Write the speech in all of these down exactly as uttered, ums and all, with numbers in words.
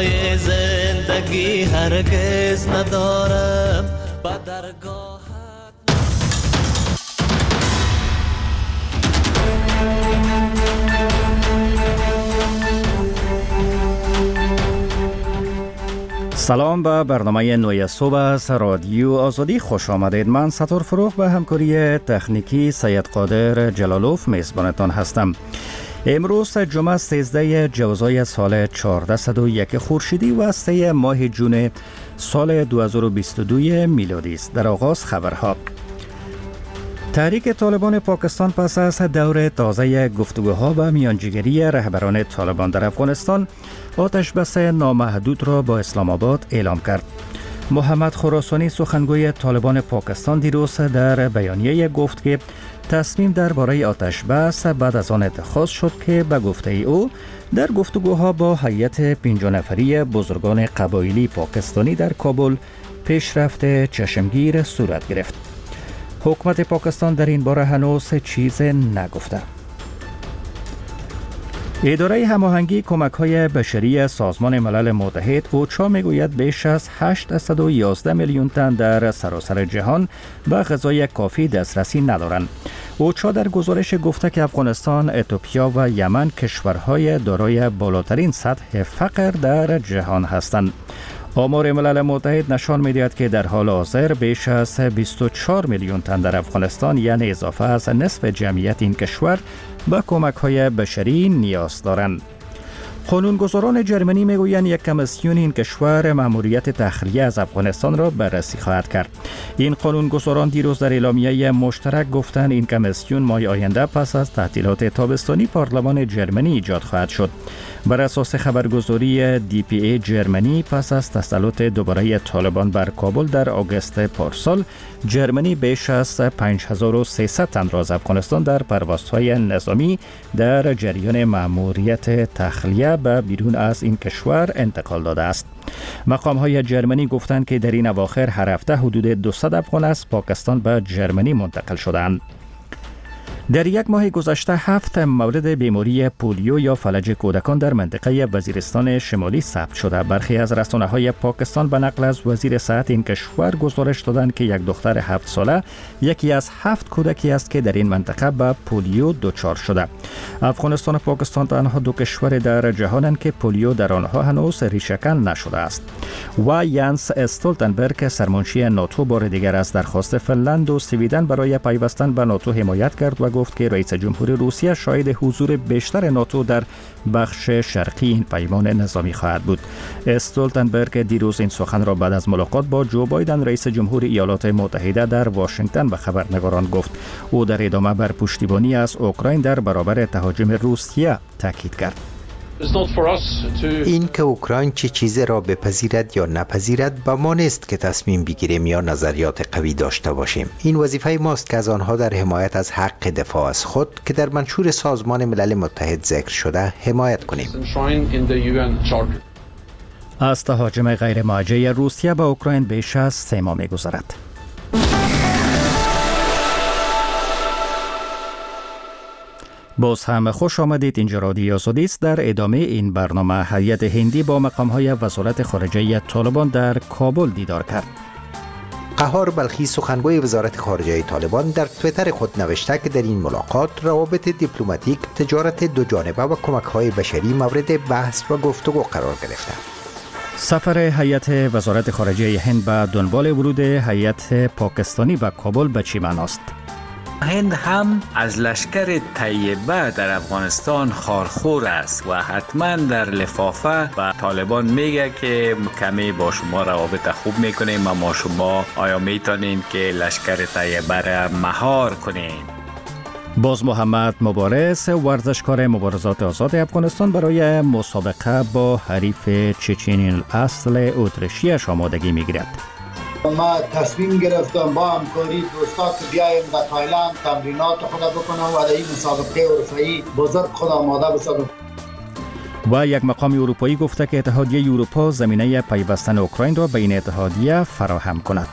برای زندگی هرگز ندارم با درگاه. سلام به برنامه نوی صبح از رادیو آزادی خوش آمدید. من ستار فروخ به همکاری تکنیکی سید قادر جلالوف میزبانتان هستم. امروز جمعه سیزده جوزای سال چهارصد و یک خورشیدی و سه ماه جون سال دو هزار و بیست و دو میلادی است. در آغاز خبرها. تحریک طالبان پاکستان پس از دور تازه گفتگوها و میانجیگری رهبران طالبان در افغانستان آتش بس نامحدود را با اسلام آباد اعلام کرد. محمد خراسانی سخنگوی طالبان پاکستان دیروز در بیانیه گفت که تصمیم درباره آتش بس بعد از آن اتخاذ شد که به گفته او در گفتگوها با هیئت پنج نفری بزرگان قبایلی پاکستانی در کابل پیشرفت چشمگیر صورت گرفت. حکومت پاکستان در این باره هنوز چیز نگفته. اداره هماهنگی کمک‌های بشری سازمان ملل متحد اوچا میگوید بیش از هشتصد و یازده میلیون تن در سراسر جهان به غذای کافی دسترسی ندارند. اوچا در گزارش گفته که افغانستان، اتیوپیا و یمن کشورهای دارای بالاترین سطح فقر در جهان هستند. آمار ملل متحد نشان می‌دهد که در حال حاضر بیش از بیست و چهار میلیون تن در افغانستان، یعنی اضافه از نصف جمعیت این کشور، به کمک‌های بشری نیاز دارند. قانونگذاران جرمنی میگویند یک کمیسیون این کشور مأموریت تخلیه از افغانستان را بررسی خواهد کرد. این قانونگذاران دیروز در اعلامیه مشترک گفتند این کمیسیون ماه آینده پس از تعطیلات تابستانی پارلمان جرمنی ایجاد خواهد شد. بر اساس خبرگزاری دی پی ای جرمنی پس از تسلط دوباره طالبان بر کابل در آگوست پارسال، جرمنی بیش از پنج هزار و سیصد تن را از افغانستان در پروازهای نظامی در جریان مأموریت تخلیه به بیرون از این کشور انتقال داده است. مقام‌های جرمنی گفتند که در این اواخر هر هفته حدود دویست افغان از پاکستان به جرمنی منتقل شدند. در یک ماه گذشته هفت مورد بیماری پولیو یا فلج کودکان در منطقه وزیرستان شمالی ثبت شده. برخی از رسانه‌های پاکستان به نقل از وزیر صحت این کشور گزارش دادند که یک دختر هفت ساله یکی از هفت کودکی است که در این منطقه به پولیو دچار شده. افغانستان و پاکستان تنها دو کشور در جهانند که پولیو در آنها هنوز ریشه‌کن نشده است. و یانس استولتنبرگ سرمنشی ناتو بار دیگر از درخواست فنلند و سویدن برای پیوستن به ناتو حمایت کرد و گفت که رئیس جمهوری روسیه شاهد حضور بیشتر ناتو در بخش شرقی این پیمان نظامی خواهد بود. استولتنبرگ دیروز این سخن را بعد از ملاقات با جو بایدن رئیس جمهور ایالات متحده در واشنگتن به خبرنگاران گفت. او در ادامه بر پشتیبانی از اوکراین در برابر تهاجم روسیه تاکید کرد. این که اوکراین چه چیزی را بپذیرد یا نپذیرد با ما نیست که تصمیم بگیریم یا نظریات قوی داشته باشیم. این وظیفه ماست که از آنها در حمایت از حق دفاع از خود که در منشور سازمان ملل متحد ذکر شده حمایت کنیم. از تهاجم غیر موجه روسیه به اوکراین بیش از سه ماه می‌گذرد. باز هم خوش آمدید. اینجا رادیو آزادی است. در ادامه این برنامه هیئت هندی با مقام‌های وزارت خارجه طالبان در کابل دیدار کرد. قهار بلخی سخنگوی وزارت خارجه طالبان در توییتر خود نوشته که در این ملاقات روابط دیپلماتیک، تجارت دو جانبه و کمک‌های بشری مورد بحث و گفتگو قرار گرفته. سفر هیئت وزارت خارجه هند به دنبال ورود هیئت پاکستانی به کابل به چه معناست؟ هند هم از لشکر طیبه در افغانستان خارخور است و حتما در لفافه به طالبان میگه که کمی با شما روابط خوب میکنیم و ما شما آیا میتونین که لشکر طیبه را مهار کنین. باز محمد مبارز ورزشکار مبارزات آزاد افغانستان برای مسابقه با حریف چچنی اصل اتریشیش آمادگی میگیرد. ما تصمیم گرفتم با همکاری دوستا که بیایم در تایلند تمرینات خود بکنم و در این مسابقه اروپایی بزرگ خود آماده بسازم. و یک مقام اروپایی گفته که اتحادیه اروپا زمینه پیوستن اوکراین را به این اتحادیه فراهم کند.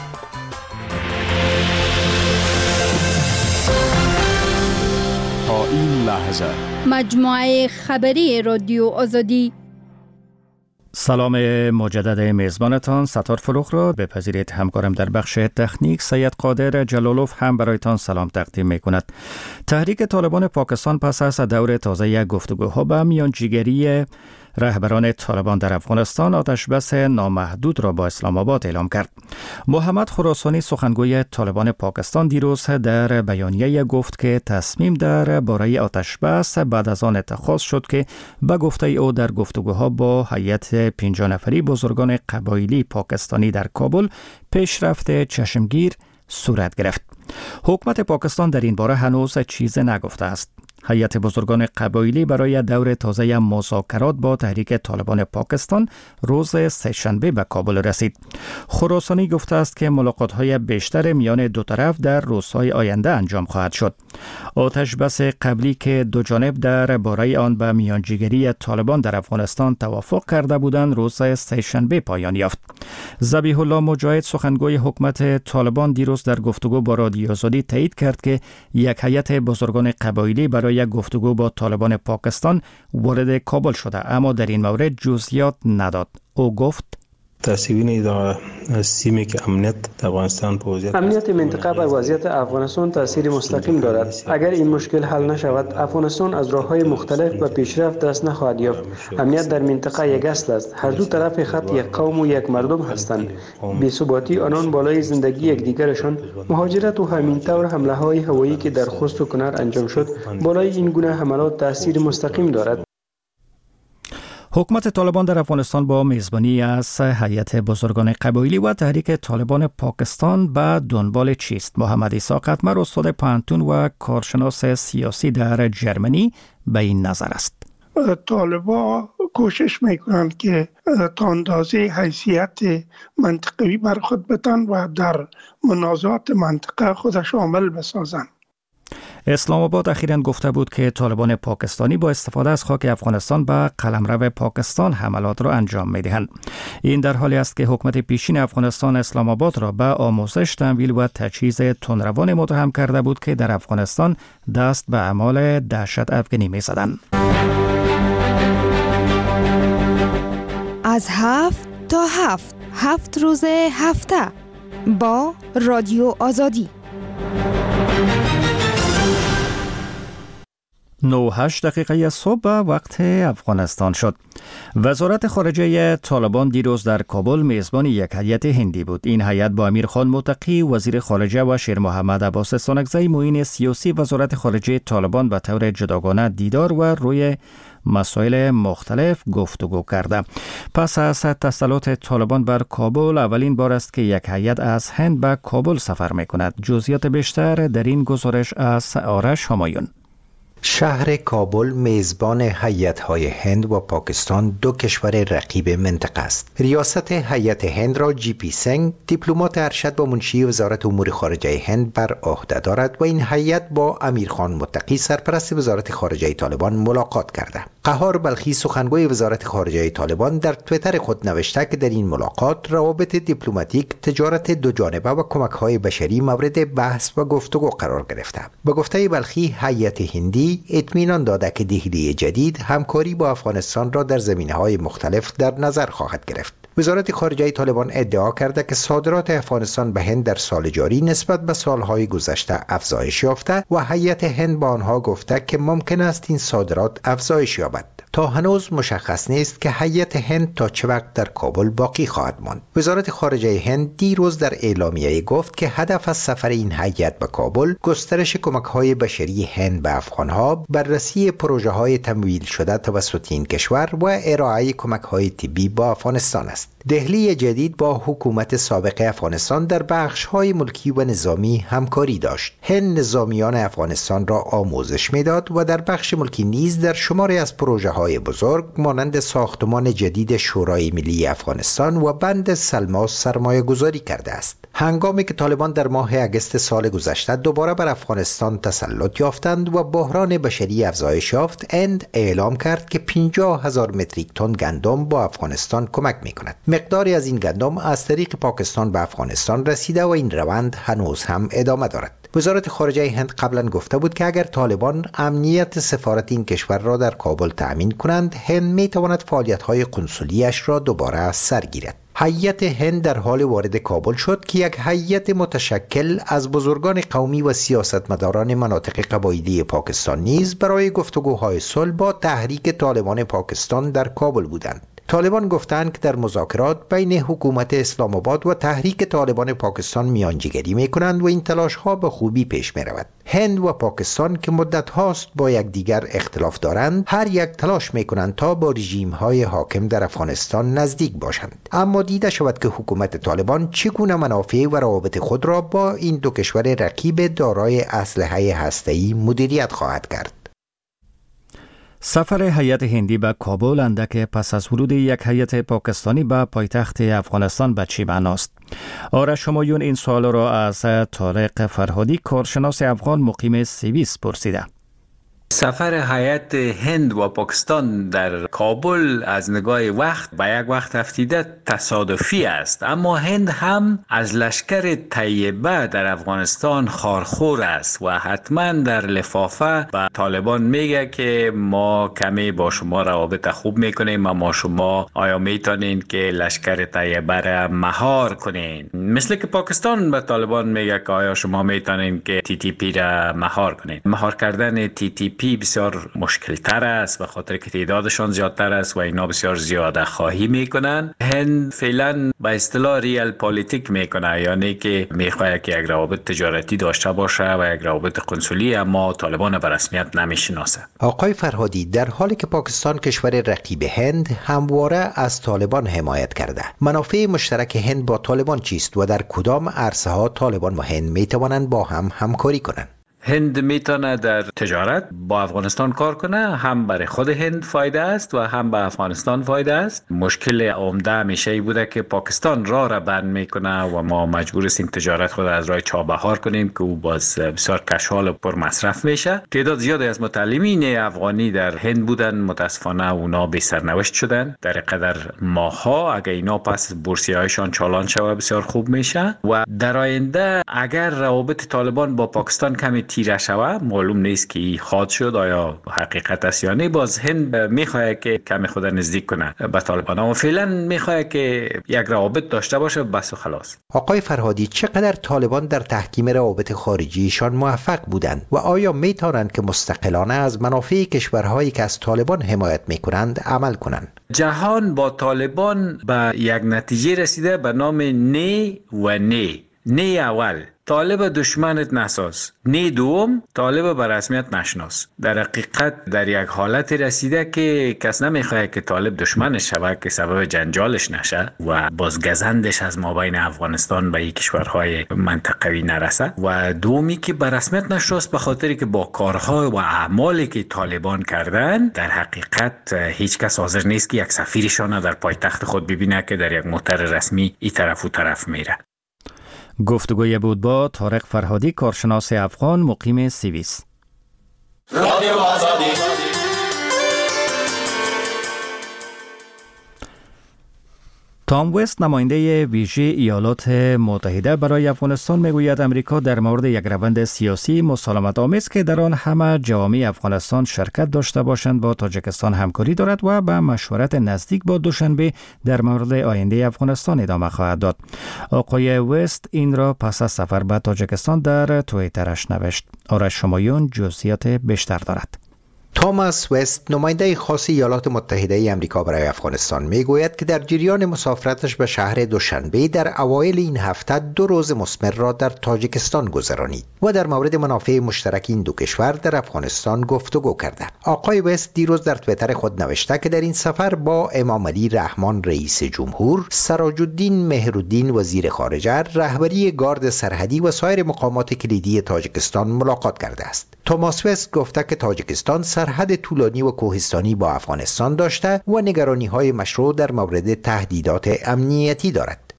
تا این لحظه مجموعه خبری رادیو آزادی. سلام مجدد میزبانتان ستار فروغ را بپذیرید. همکارم در بخش تکنیک سید قادر جلالوف هم برایتان سلام تقدیم می کند. تحریک طالبان پاکستان پس از دور تازه گفتگوها به میانجیگری رهبران طالبان در افغانستان آتشبس نامحدود را با اسلام آباد اعلام کرد. محمد خراسانی سخنگوی طالبان پاکستان دیروز در بیانیه گفت که تصمیم در باره آتشبس بعد از آن اتخاذ شد که به گفته او در گفتگوها با هیئت پنجاه نفری بزرگان قبایلی پاکستانی در کابل پیشرفت چشمگیر صورت گرفت. حکومت پاکستان در این باره هنوز چیز نگفته است. هیئت بزرگان قبایلی برای دور تازه مذاکرات با تحریک طالبان پاکستان روز سه‌شنبه به کابل رسید. خراسانی گفته است که ملاقات‌های بیشتر میان دو طرف در روزهای آینده انجام خواهد شد. آتش بس قبلی که دو جانب در باره آن به میانجیگری طالبان در افغانستان توافق کرده بودند روز سه‌شنبه پایان یافت. ذبیح الله مجاهد سخنگوی حکومت طالبان دیروز در گفتگو با رادیو آزادی تایید کرد که یک هیئت بزرگان قبایلی برای یک گفتگو با طالبان پاکستان وارد کابل شده، اما در این مورد جزئیات نداد. او گفت تأثیری نداره سیمی که امنیت در افغانستان په وضعیت امنیت منطقه بر وضعیت افغانستان تأثیر مستقیم دارد. اگر این مشکل حل نشود افغانستان از راه‌های مختلف و پیشرفت دست نخواهد یافت. امنیت در منطقه یک اصل است. هر دو طرف خط یک قوم و یک مردم هستند. بی‌ثباتی آنان بالای زندگی یکدیگرشان، مهاجرت و همین طور حمله‌های هوایی که در خوست و کنر انجام شد بالای این گونه حملات تأثیر مستقیم دارد. حکومت طالبان در افغانستان با میزبانی از هیئت بزرگان قبایلی و تحریک طالبان پاکستان به دنبال چیست؟ محمد عیسی قطمر استاد پانتون و کارشناس سیاسی در جرمنی به این نظر است. طالبان کوشش میکنند که تا اندازه حیثیت منطقوی بر خود بتن و در منازعات منطقه خود شامل بسازند. اسلام آباد اخیراً گفته بود که طالبان پاکستانی با استفاده از خاک افغانستان به قلمرو پاکستان حملات را انجام می‌دهند. این در حالی است که حکومت پیشین افغانستان اسلام آباد را به آموزش، تمویل و تجهیز تندروان متهم کرده بود که در افغانستان دست به اعمال دهشت افغانی می‌زدند. از هفت تا هفت هفت روز هفته با رادیو آزادی. نه و هشت دقیقه صبح وقت افغانستان شد. وزارت خارجه طالبان دیروز در کابل میزبان یک هیئت هندی بود. این هیئت با امیر خان متقی وزیر خارجه و شیر محمد عباس سانکزی معین سیاسی وزارت خارجه طالبان به طور جداگانه دیدار و روی مسائل مختلف گفتگو کرده. پس از تسلط طالبان بر کابل اولین بار است که یک هیئت از هند به کابل سفر می‌کند. جزئیات بیشتر در این گزارش از آرش همایون. شهر کابل میزبان هیئت‌های هند و پاکستان، دو کشور رقیب منطقه است. ریاست هیئت هند را جی پی سنگ، دیپلمات ارشد و منشی وزارت امور خارجه هند، بر عهده دارد و این هیئت با امیر خان متقی سرپرست وزارت خارجه طالبان ملاقات کرده. قهار بلخی سخنگوی وزارت خارجه طالبان در توییتر خود نوشته که در این ملاقات روابط دیپلماتیک، تجارت دو جانبه و کمک‌های بشری مورد بحث و گفتگو قرار گرفته. به گفته بلخی هیئت هندی اطمینان داده که دهلی جدید همکاری با افغانستان را در زمینه‌های مختلف در نظر خواهد گرفت. وزارت خارجه طالبان ادعا کرده که صادرات افغانستان به هند در سال جاری نسبت به سالهای گذشته افزایش یافته و هیئت هند با آنها گفته که ممکن است این صادرات افزایش یابد. تا هنوز مشخص نیست که هیئت هند تا چه وقت در کابل باقی خواهد ماند. وزارت خارجه هند دیروز در اعلامیه گفت که هدف از سفر این هیئت به کابل گسترش کمک‌های بشری هند به افغان‌ها، بررسی پروژه‌های تمویل شده توسط این کشور و ارائه کمک‌های طبی با افغانستان است. دهلی جدید با حکومت سابق افغانستان در بخش‌های ملکی و نظامی همکاری داشت. هند نظامیان افغانستان را آموزش می‌داد و در بخش ملکی نیز در شماری از پروژه‌های بزرگ مانند ساختمان جدید شورای ملی افغانستان و بند سلما سرمایه گذاری کرده است. هنگامی که طالبان در ماه اگست سال گذشته دوباره بر افغانستان تسلط یافتند و بحران بشری افزایش یافت، هند اعلام کرد که پنجاه هزار متریک تن گندم با افغانستان کمک می‌کند. مقداری از این گندم از طریق پاکستان به افغانستان رسیده و این روند هنوز هم ادامه دارد. وزارت خارجه هند قبلا گفته بود که اگر طالبان امنیت سفارت این کشور را در کابل تأمین کنند، هند می‌تواند فعالیت‌های قنسولی‌اش را دوباره سر گیرد. هیئت هند در حال وارد کابل شد که یک هیئت متشکل از بزرگان قومی و سیاستمداران مناطق قبایلی پاکستان نیز برای گفتگوهای صلح با تحریک طالبان پاکستان در کابل بودند. طالبان گفتند که در مذاکرات بین حکومت اسلام آباد و تحریک طالبان پاکستان میانجیگری میکنند و این تلاش ها به خوبی پیش می رود. هند و پاکستان که مدت هاست با یکدیگر اختلاف دارند، هر یک تلاش میکنند تا با رژیم های حاکم در افغانستان نزدیک باشند. اما دیده شود که حکومت طالبان چگونه منافع و روابط خود را با این دو کشور رقیب دارای اسلحه هسته‌ای مدیریت خواهد کرد. سفر هیئت هندی به کابل اندک پس از ورود یک هیئت پاکستانی به پایتخت افغانستان به چه معناست؟ آرش همایون این سوال را از طارق فرهادی، کارشناس افغان مقیم سوئیس پرسیده. سفر هیئت هند و پاکستان در کابل از نگاه وقت به یک وقت افتیده تصادفی است، اما هند هم از لشکر طیبه در افغانستان خارخور است و حتما در لفافه به طالبان میگه که ما کمی با شما روابط خوب میکنیم، اما شما آیا میتونین که لشکر طیبه را مهار کنین؟ مثل که پاکستان به طالبان میگه که آیا شما میتونین که تی تی پی را مهار کنین. مهار کردن تی تی پی بسیار مشکل تر است به خاطر که تعدادشان زیادتر است و اینا بسیار زیاده خواهی میکنن. هند فعلا به اصطلاح ریال پالیتیک میکنه، یعنی که میخواد که یک روابط تجارتی داشته باشه و یک روابط قنسولی، اما طالبان به رسمیت نمیشناسه. آقای فرهادی، در حالی که پاکستان کشور رقیب هند همواره از طالبان حمایت کرده، منافع مشترک هند با طالبان چیست و در کدام عرصه ها طالبان و هند میتوانند با هم همکاری کنند؟ هند میتونه در تجارت با افغانستان کار کنه، هم برای خود هند فایده است و هم به افغانستان فایده است. مشکل عمده همیشه ای بوده که پاکستان راه را بند میکنه و ما مجبور هستیم تجارت خود از راه چابهار کنیم که او باز بسیار کشال و پر مصرف میشه. تعداد زیادی از متعلمین افغانی در هند بودن، متاسفانه اونا بی سرنوشت شدن. در قدر ماها اگر اینا پس بورسیه‌هایشان چالان شود بسیار خوب میشه و در آینده اگر روابط طالبان با پاکستان کمی تیره شود، معلوم نیست که خواهد شد آیا حقیقت است یا نه. باز هند میخواد که کمی خود نزدیک کنه به طالبان، اما فعلا میخواد که یک روابط داشته باشه بس و خلاص. آقای فرهادی، چقدر طالبان در تحکیم روابط خارجیشان موفق بودند و آیا میتونند که مستقلانه از منافع کشورهایی که از طالبان حمایت میکنند عمل کنند؟ جهان با طالبان به یک نتیجه رسیده به نام نه و نه. نه اول، طالب دشمنت نساز. نه دوم، طالب به رسمیت نشناس. در حقیقت در یک حالت رسیده که کس نمیخواد که طالب دشمنش شود که سبب جنجالش نشه و باز گزندش از مابین افغانستان به یک کشورهای منطقوی نرسه. و دومی که به رسمیت نشناس به خاطری که با کارها و اعمالی که طالبان کردن در حقیقت هیچ کس حاضر نیست که یک سفیرشان در پایتخت خود ببینه که در یک موتر رسمی این طرف و طرف میره. گفتگوی بود با طارق فرهادی، کارشناس افغان مقیم سوئیس. رادیو آزادی. تام وست، نماینده ویژه ایالات متحده برای افغانستان، میگوید امریکا در مورد یک روند سیاسی مسالمت آمیز که در آن همه جوامع افغانستان شرکت داشته باشند با تاجیکستان همکاری دارد و به مشورت نزدیک با دوشنبه در مورد آینده افغانستان ادامه خواهد داد. آقای وست این را پس از سفر به تاجیکستان در توییترش نوشت. آرش همایون جزئیات بیشتر دارد. توماس وست، نماینده خاص ایالات متحده ای آمریکا برای افغانستان، میگوید که در جریان مسافرتش به شهر دوشنبه در اوایل این هفته دو روز مثمر را در تاجیکستان گذرانید و در مورد منافع مشترک این دو کشور در افغانستان گفتگو کرده. آقای وست دیروز در توییتر خود نوشته که در این سفر با امام علی رحمان رئیس جمهور، سراج الدین مهرالدین وزیر خارجه، رهبری گارد سرحدی و سایر مقامات کلیدی تاجیکستان ملاقات کرده است. توماس وست گفته که تاجیکستان سرحد طولانی و کوهستانی با افغانستان داشته و نگرانی‌های مشروع در مورد تهدیدات امنیتی دارد.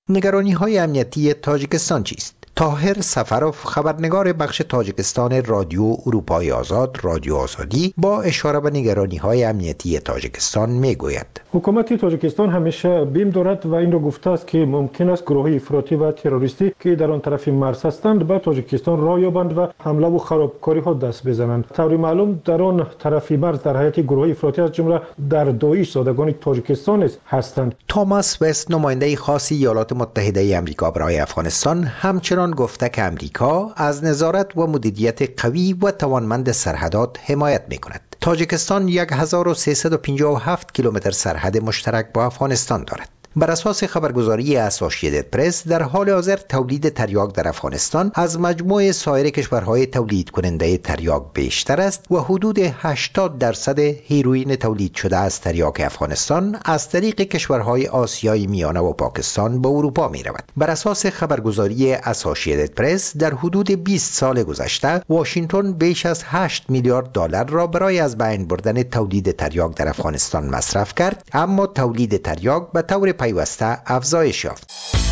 نگرانی های امنیتی تاجیکستان چیست؟ طاهر سفروف، خبرنگار بخش تاجیکستان رادیو اروپای آزاد رادیو آزادی، با اشاره به نگرانی های امنیتی تاجیکستان می گوید حکومت تاجیکستان همیشه بیم دارد و این را گفته است که ممکن است گروه افراطی و تروریستی که در آن طرف مرز هستند به تاجیکستان راه یابند و حمله و خرابکاری ها دست بزنند. طوری معلوم در آن طرف مرز در حیات گروه افراطی از جمله در داعش زادگان تاجیکستان هستند. توماس وست، نماینده خاص ایالات متحده ای آمریکا برای افغانستان، همچنان گفته که آمریکا از نظارت و مدیریت قوی و توانمند سرحدات حمایت می‌کند. تاجیکستان هزار و سیصد و پنجاه و هفت کیلومتر سرحد مشترک با افغانستان دارد. بر اساس خبرگزاری اسوسییتد پرس، در حال حاضر تولید تریاک در افغانستان از مجموع سایر کشورهای تولید کننده تریاک بیشتر است و حدود هشتاد درصد هیروئین تولید شده از تریاک افغانستان از طریق کشورهای آسیای میانه و پاکستان به اروپا می رود. بر اساس خبرگزاری اسوسییتد پرس، در حدود بیست سال گذشته واشنگتن بیش از هشت میلیارد دلار را برای از بین بردن تولید تریاک در افغانستان مصرف کرد، اما تولید تریاک به طور پیوسته افزایش یافت.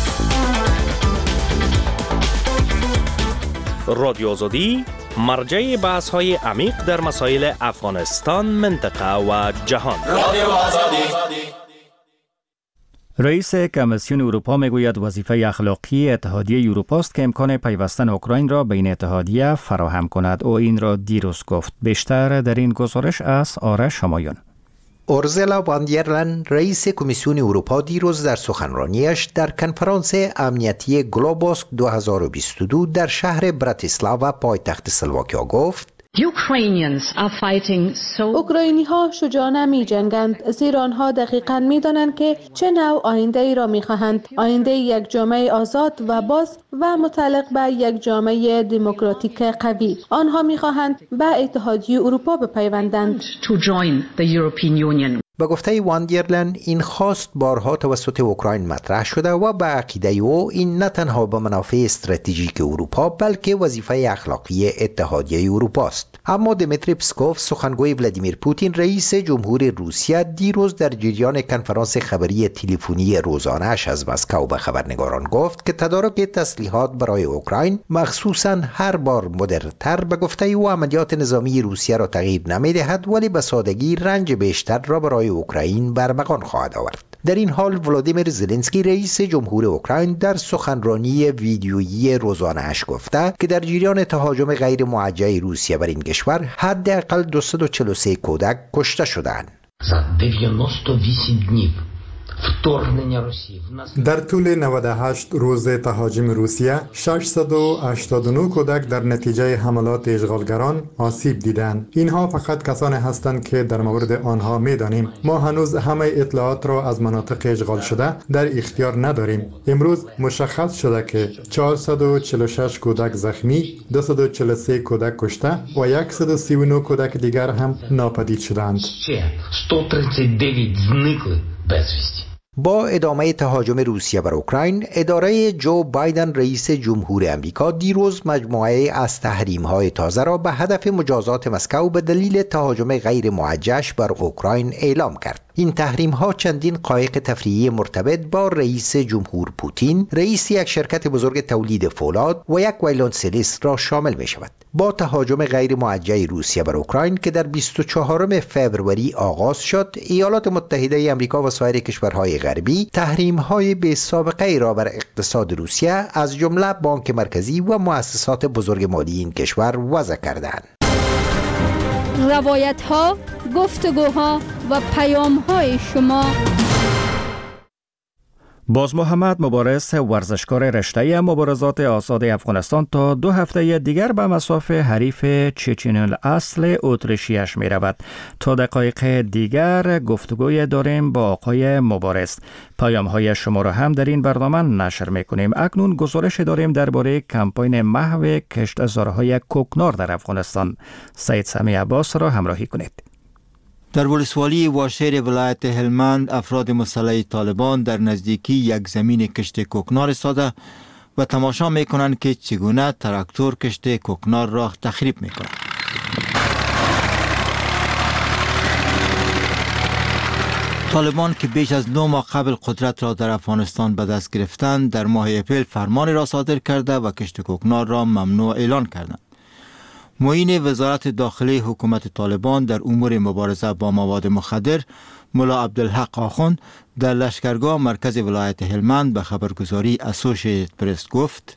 رادیو آزادی مرجع بحث های عمیق در مسائل افغانستان، منطقه و جهان. رادیو آزادی. رئیس کمیسیون اروپا میگوید وظیفه اخلاقی اتحادیه اروپا است که امکان پیوستن اوکراین را به این اتحادیه فراهم کند. او این را دیروز گفت. بیشتر در این گزارش از آرش همایون. اورزلا وان در لین، رئیس کمیسیون اروپا، دیروز در سخنرانیش در کنفرانس امنیتی گلوبوسک دو هزار و بیست و دو در شهر براتیسلاوا پایتخت اسلواکیا گفت: اوکراینی ها شجاعانه می جنگند، زیرا آنها دقیقاً می دانند که چه نوع آینده ای را می خواهند. آینده یک جامعه آزاد و باز و متعلق به یک جامعه دموکراتیک قوی. آنها می خواهند به اتحادیه اروپا بپیوندند. به گفته وان در لین، این خواست بارها توسط اوکراین مطرح شده و به عقیده او این نه تنها به منافع استراتژیک اروپا بلکه وظیفه اخلاقی اتحادیه اروپا است. اما دمیتری پسکوف، سخنگوی ولادیمیر پوتین رئیس جمهور روسیه، دیروز در جریان کنفرانس خبری تلفنی روزانه‌اش از مسکو به خبرنگاران گفت که تدارک تسلیحات برای اوکراین، مخصوصاً هر بار مدرن‌تر، به گفته او عملیات نظامی روسیه را تغییر نمی‌دهد، ولی به سادگی رنج بیشتر را برای اوکراین برمغان خواهد آورد. در این حال ولادیمیر زلنسکی، رئیس جمهور اوکراین، در سخنرانی ویدیویی روزانه‌اش گفته که در جریان تهاجم غیر موجه روسیه بر این کشور حداقل دویست و چهل و سه کودک کشته شدند. در طول نود و هشت روز تهاجم روسیه، ششصد و هشتاد و نه کودک در نتیجه حملات اشغالگران آسیب دیدند. اینها فقط کسانی هستند که در مورد آنها می‌دانیم. ما هنوز همه اطلاعات را از مناطق اشغال شده در اختیار نداریم. امروز مشخص شده که چهارصد و چهل و شش کودک زخمی، دویست و چهل و سه کودک کشته و صد و سی و نه کودک دیگر هم ناپدید شدند. با ادامه تهاجم روسیه بر اوکراین، اداره جو بایدن رئیس جمهور امریکا دیروز مجموعه از تحریم‌های تازه را به هدف مجازات مسکو به دلیل تهاجم غیر موجه‌اش بر اوکراین اعلام کرد. این تحریم‌ها چندین قایق تفریحی مرتبط با رئیس جمهور پوتین، رئیس یک شرکت بزرگ تولید فولاد و یک ویولنسلیست را شامل می‌شود. با تهاجم غیر موجه روسیه بر اوکراین که در بیست و چهارم فوریه آغاز شد، ایالات متحده ای آمریکا و سایر کشورهای غربی تحریم‌های بی سابقه ای را بر اقتصاد روسیه از جمله بانک مرکزی و مؤسسات بزرگ مالی این کشور وضع کردند. روایت‌ها، گفتگوها و پیام‌های شما. باز محمد مبارز، ورزشکار رشته مبارزات آزاد افغانستان، تا دو هفته دیگر به مصاف حریف چچن الاصل اتریشیش می رود. تا دقایق دیگر گفتگوی داریم با آقای مبارز. پیام های شما را هم در این برنامه نشر می کنیم. اکنون گزارش داریم درباره کمپاین محو کشتزارهای کوکنار در افغانستان. سید سمی عباس را همراهی کنید. در ولسوالی واشیر ولایت هلمند، افراد مسلح طالبان در نزدیکی یک زمین کشت کوکنار ایستاده و تماشا میکنند که چگونه تراکتور کشت کوکنار را تخریب میکند. طالبان که بیش از نه ماه قبل قدرت را در افغانستان به دست گرفتند، در ماه اپریل فرمانی را صادر کرده و کشت کوکنار را ممنوع اعلان کردند. معین وزارت داخلی حکومت طالبان در امور مبارزه با مواد مخدر، ملا عبدالحق آخوند، در لشکرگاه مرکز ولایت هلمند به خبرگزاری اسوشییتد پرس گفت: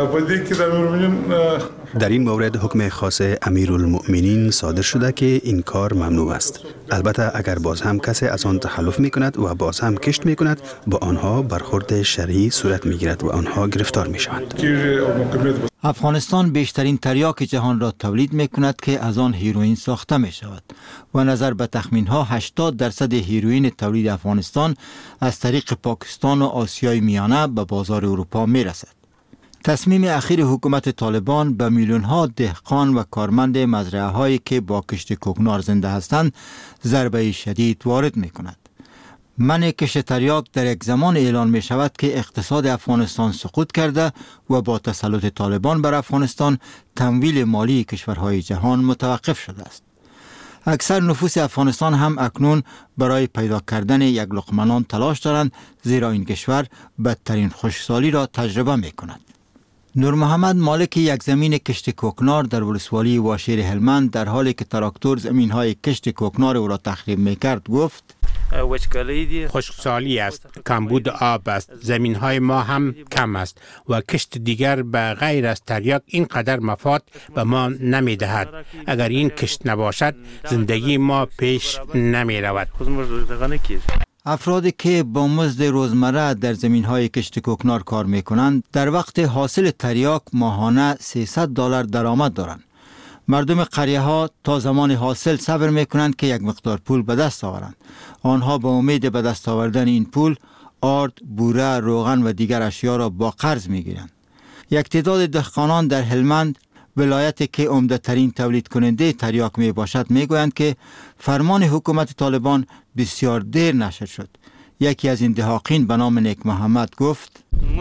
در این مورد حکم خاص امیرالمؤمنین صادر شده که این کار ممنوع است. البته اگر باز هم کسی از آن تخلف می کند و باز هم کشت می کند، با آنها برخورد شرعی صورت می گیرد و آنها گرفتار می شوند. افغانستان بیشترین تریاک جهان را تولید می کند که از آن هیروئین ساخته می شود و نظر به تخمین ها هشتاد درصد هیروئین تولید افغانستان از طریق پاکستان و آسیای میانه به بازار اروپا می رسد. تصمیم اخیر حکومت طالبان به میلیون ها دهقان و کارمند مزرعه هایی که با کشت کوکنار زنده هستند ضربه شدید وارد می کند. منع کشت تریاک در یک زمان اعلان می شود که اقتصاد افغانستان سقوط کرده و با تسلط طالبان بر افغانستان تمویل مالی کشورهای جهان متوقف شده است. اکثر نفوس افغانستان هم اکنون برای پیدا کردن یک لقمه نان تلاش دارند، زیرا این کشور بدترین خشکسالی را تجربه می کند. نور محمد مالک یک زمین کشت کوکنار در ولسوالی واشیر هلمند در حالی که تراکتور زمین های کشت کوکنار او را تخریب می کرد گفت: خشکسالی است، کمبود آب است، زمین های ما هم کم است و کشت دیگر به غیر از تریاک اینقدر مفاد به ما نمی دهد. اگر این کشت نباشد زندگی ما پیش نمی رود. افرادی که با مزد روزمره در زمین‌های کشت کوکنار کار می‌کنند در وقت حاصل تریاک ماهانه سیصد دلار درآمد دارند. مردم قریه‌ها تا زمان حاصل صبر می‌کنند که یک مقدار پول به دست آورند. آنها با امید به دست آوردن این پول آرد، بوره، روغن و دیگر اشیا را با قرض می‌گیرند. یک تعداد دهقانان در هلمند، ولایتی که عمده ترین تولید کننده تریاک می باشد، می گویند که فرمان حکومت طالبان بسیار دیر نشر شد. یکی از این دهاقین به نام نیک محمد گفت: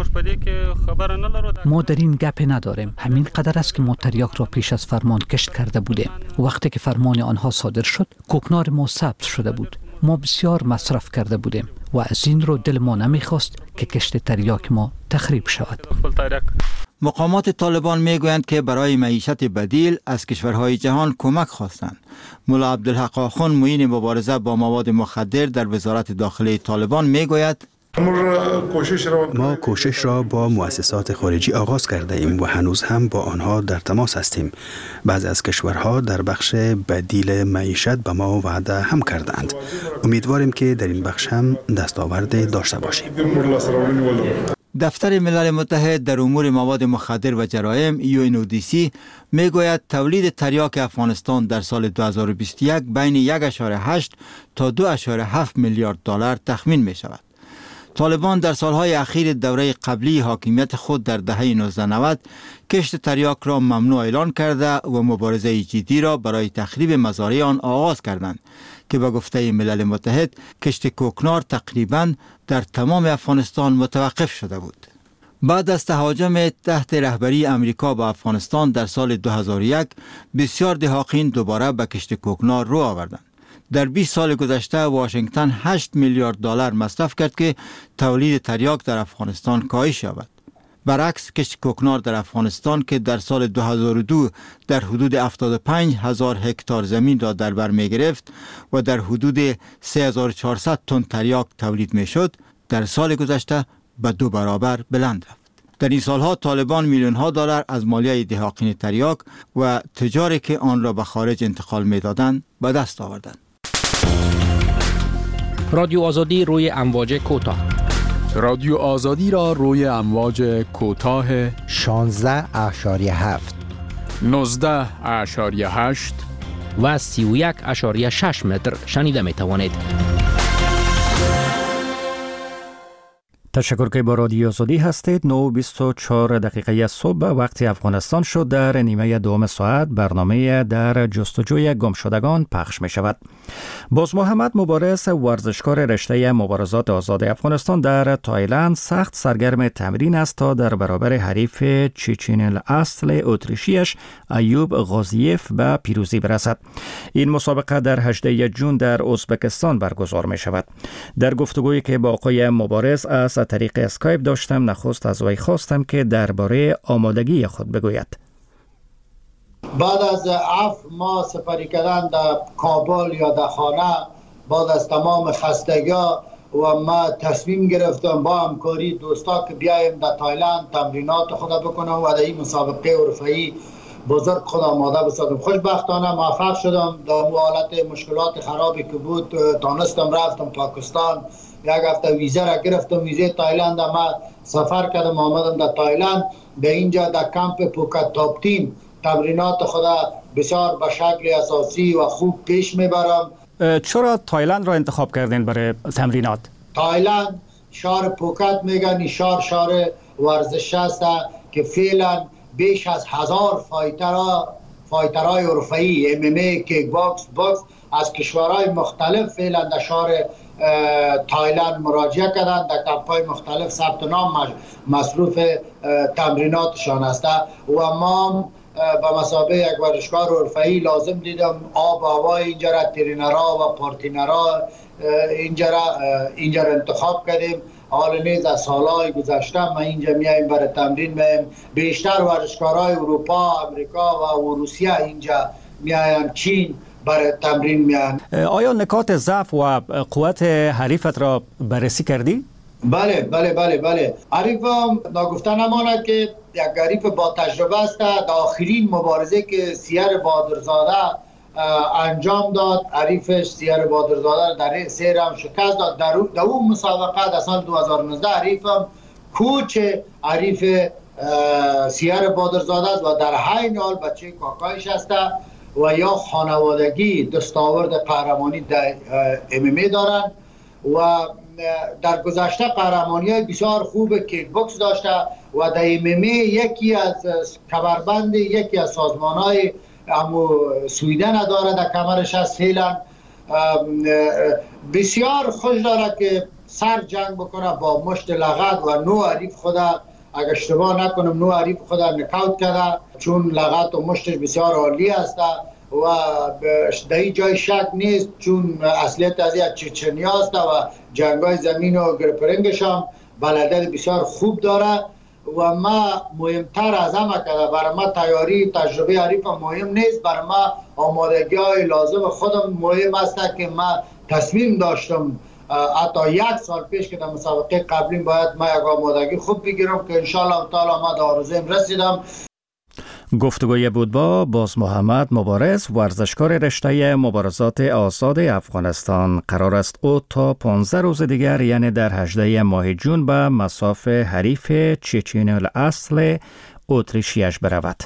ما در این گپ نداریم. همین قدر است که ما تریاک را پیش از فرمان کشت کرده بودیم. وقتی که فرمان آنها صادر شد، کوکنار ما ثبت شده بود. ما بسیار مصرف کرده بودیم و از این رو دل ما نمیخواست که کشت تریاک ما تخریب شود. مقامات طالبان میگویند که برای معیشت بدیل از کشورهای جهان کمک خواستند. ملا عبدالحق آخوند معین مبارزه با مواد مخدر در وزارت داخلی طالبان میگوید: ما کوشش را با مؤسسات خارجی آغاز کرده ایم و هنوز هم با آنها در تماس هستیم. بعضی از کشورها در بخش بدیل معیشت به ما وعده هم کردند. امیدواریم که در این بخش هم دستاورد داشته باشیم. دفتر ملل متحد در امور مواد مخدر و جرایم یو ان او دی سی میگوید تولید تریاک افغانستان در سال دو هزار و بیست و یک بین یک و هشت تا دو و هفت میلیارد دلار تخمین می شود. طالبان در سالهای اخیر دوره قبلی حاکمیت خود در دهه نوزده نود کشت تریاک را ممنوع اعلان کرده و مبارزه جدی را برای تخریب مزارع آن آغاز کردند که به گفته ملل متحد کشت کوکنار تقریباً در تمام افغانستان متوقف شده بود. بعد از تهاجم تحت رهبری امریکا به افغانستان در سال دو هزار و یک بسیار دهاقین دوباره به کشت کوکنار رو آوردند. در بیست سال گذشته واشنگتن هشت میلیارد دلار مصرف کرد که تولید تریاک در افغانستان کاهش یابد. برعکس کشت کوکنار در افغانستان که در سال دو هزار و دو در حدود هفتاد و پنج هزار هکتار زمین را در بر می گرفت و در حدود سه هزار و چهارصد تن تریاک تولید می شد، در سال گذشته به دو برابر بلند رفت. در این سالها طالبان میلیون ها دلار از مالیه دهاقین تریاک و تجاری که آن را به خارج انتقال می دادند به دست آوردند. رادیو آزادی روی امواج کوتاه. رادیو آزادی را روی امواج کوتاه شانزده اشاریه هفت، نوزده اشاریه هشت و سی و یک اشاریه شش متر شنیده می توانید. تشکر که با رادیو آزادی هستید. نه و بیست و چهار دقیقه صبح وقت افغانستان شد. در نیمه دوم ساعت برنامه در جستجوی گمشدگان پخش می شود. باز محمد مبارز، ورزشکار رشته مبارزات آزاد افغانستان در تایلند، سخت سرگرم تمرین است تا در برابر حریف چچن الاصل اتریشیش ایوب غازیف به پیروزی برسد. این مسابقه در هجدهم ژوئن در ازبکستان برگزار می شود. در گفتگویی که با آقای مبارز از طریق اسکایپ داشتم، نخست از وی خواستم که درباره آمادگی خود بگوید. بعد از هفت ماه سپری کردن در کابل یا در خانه، بعد از تمام خستگی و ما تصمیم گرفتم با همکاری دوستا که بیایم در تایلند تمرینات خود بکنم و در این مسابقه حرفه‌ای بزرگ خود آماده بسازم. خوشبختانه موفق شدم. در حالت مشکلات خرابی که بود تانستم رفتم پاکستان، یک هفته ویزا را گرفتم، ویزا تایلند ما سفر کردم، آمدم در تایلند. به اینجا در کمپ پوکت تاپ تیم تمرینات خدا بسیار به شکل اساسی و خوب پیش میبرم. چرا تایلند را انتخاب کردین برای تمرینات؟ تایلند شهر پوکت میگن، شهر شهر ورزش است که فعلا بیش از هزار فایترها فایترهای حرفه‌ای ام ام ای، کیک باکس، باکس از کشورهای مختلف فعلا در شهر تایلند مراجعه کردند. در کمپ‌های مختلف ثبت نام مصروف تمریناتشان است و ما به مثابه یک ورزشکار حرفه‌ای لازم دیدم آب و هوای اینجا را، ترینرها و پارتینرها اینجا را اینجا را انتخاب کردیم. حال نیز از سالهای گذشته ما اینجا میایم برای تمرین میایم. بیشتر ورزشکارهای اروپا، امریکا و روسیه اینجا میاین، چین برای تمرین میان. آیا نکات ضعف و قوت حریفت را بررسی کردی؟ بله بله بله بله. حریفم ناگفته نماند که یک حریف با تجربه است. در آخرین مبارزه که سیر بادرزاده انجام داد، حریفش سیر بادرزاده در سه راند شکست داد. در, در اون مسابقه در سال دو هزار و نوزده حریفم کوچ حریف سیر بادرزاده است و در حین حال بچه کاکایش است و یا خانوادگی دستاورد قهرمانی در ام ام ای دارند و در گذشته قهرمانی های بسیار خوب کیک باکس داشته و در ام ام ای یکی از کمربند یکی از سازمان های امو سویدن داره در کمرش هست. فعلا بسیار خوش داره که سر جنگ بکنه با مشت لغت و نو حریف خدا، اگر اشتباه نکنم نو حریف خدا نکاوت کرده، چون لغت و مشتش بسیار عالی است و در این جای شک نیست چون اصلیت از این چچنی است و جنگای زمین و گرپرنگش هم بلدت بسیار خوب داره و ما مهمتر از همه کرده برای ما تیاری تجربه حریف مهم نیست، برای ما آمادگی های لازم خودم مهم است که ما تصمیم داشتم حتی یک سال پیش که در مسابقه قبلی باید ما یک آمادگی خوب بگیرم که انشاءالله تعالی ما در آرزویم رسیدم. گفتگوی بود با باز محمد مبارز، ورزشکار رشته مبارزات آزاد افغانستان. قرار است او تا پانزده روز دیگر یعنی در هجدهم ماه ژوئن به مصاف حریف چچن الاصل اتریشیش برود.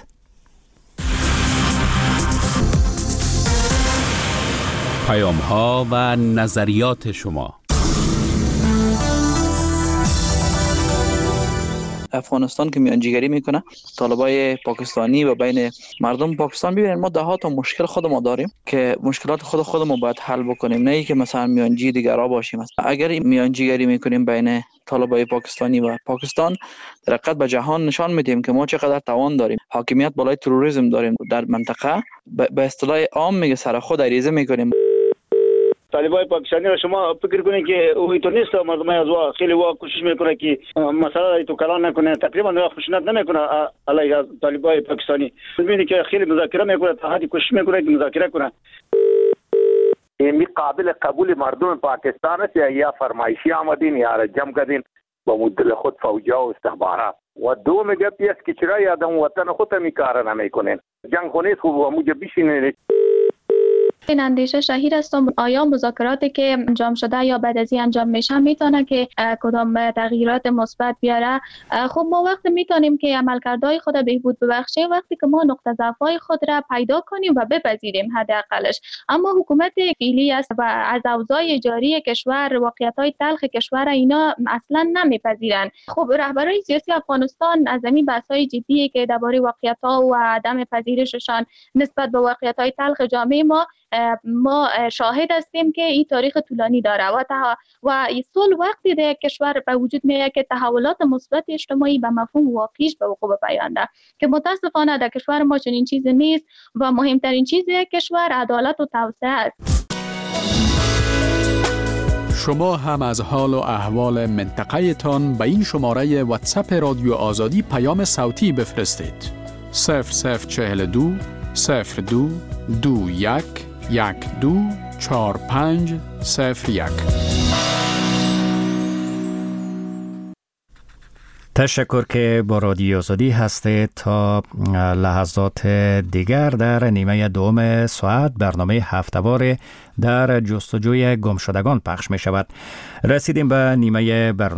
پیام ها و نظریات شما. افغانستان که میانجیگری میکنه، طالبای پاکستانی و بین مردم پاکستان، ببینید ما ده ها تا مشکل خود ما داریم که مشکلات خود خودمون باید حل بکنیم، نه ای که مثلا میانجی دیگرها باشیم. اگر میانجیگری میکنیم بین طالبای پاکستانی و پاکستان، در حقیقت به جهان نشان میدیم که ما چقدر توان داریم، حاکمیت بالای تروریسم داریم در منطقه. به اصطلاح عام میگه سر خود عریضه میکنیم. طالبای پاکستانی را شما فکر کنید که او اینطور نیست، مردم از وا خیلی وا کوشش میکنه که مسئله تو کلان نکنه، تقریبا خشونت نمیکنه علیه طالبای پاکستانی. میبینید که خیلی مذاکره میکنه، تا حدی کوشش میکنه که مذاکره کنه. این قابل قبول مردم پاکستان است یا فرمایشی آمدین یا جمع کردین با مدل خود فوجا و استخبارات و دو میگه پیس که چرا یادم وطن خود می کار نمیکنین. جنگ خونیست خوب و موجه بیشینه. این اندیشه شهیر است آیا مذاکراتی که انجام شده یا بعد از این انجام میشه میتونه که کدام تغییرات مثبت بیاره. خب ما وقتی میتونیم که عملکردهای خود بهبود ببخشیم وقتی که ما نقطه ضعف‌های خود را پیدا کنیم و بپذیریم حداقلش. اما حکومت فعلی است و از اوضاع جاری کشور واقعیت‌های تلخ کشور اینا اصلا نمیپذیرن. خب رهبران سیاسی افغانستان از این بحث‌های جدی که درباره واقعیت‌ها و عدم پذیرششان نسبت به واقعیت‌های تلخ جامعه ما ما شاهد هستیم که این تاریخ طولانی داره و تها و صلح وقتی در کشور به وجود میاد که تحولات مثبت اجتماعی به مفهوم واقعیش به وقوع پیونده که متاسفانه در کشور ما چنین چیزی نیست و مهمترین چیز کشور عدالت و توسعه است. شما هم از حال و احوال منطقه تان به این شماره واتساپ رادیو آزادی پیام صوتی بفرستید. صفر صفر چهل و دو صفر دو دو یک یک دو چهار پنج صفر یک. تشکر که با رادیو آزادی هستید. تا لحظات دیگر در نیمه دوم ساعت برنامه هفته‌وار در جستجوی گمشدگان پخش می شود. رسیدیم به نیمه برنامه